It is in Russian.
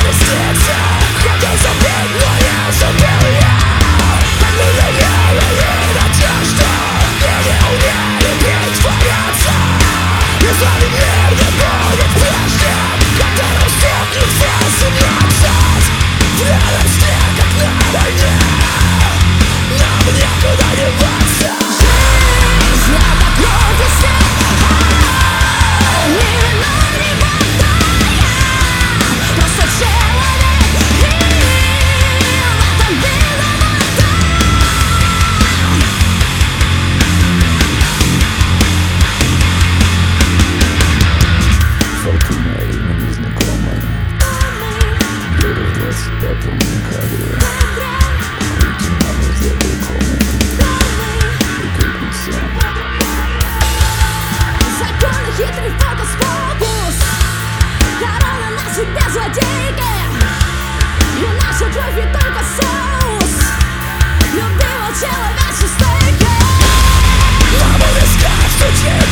поместиться. Хотел забыть, но не забыл я. Так меня верили надежда, и не умели притворяться. И с вами мир не будет прежним, которым стукнет 18. Время снег, как на войне, нам некуда деваться. Жизнь — это кровь и свет, ни вина, ни вода. Я просто человек, и в этом виновата. Фортуна, имя незнакомое. Где-то в 25-м декабре выйти нам из этой комнаты и крикнуться. Законы хитрый фокус-покус, корона на себе злодейки, и наша кровь не только соус любимого человечества стейка. Нам в висках стучит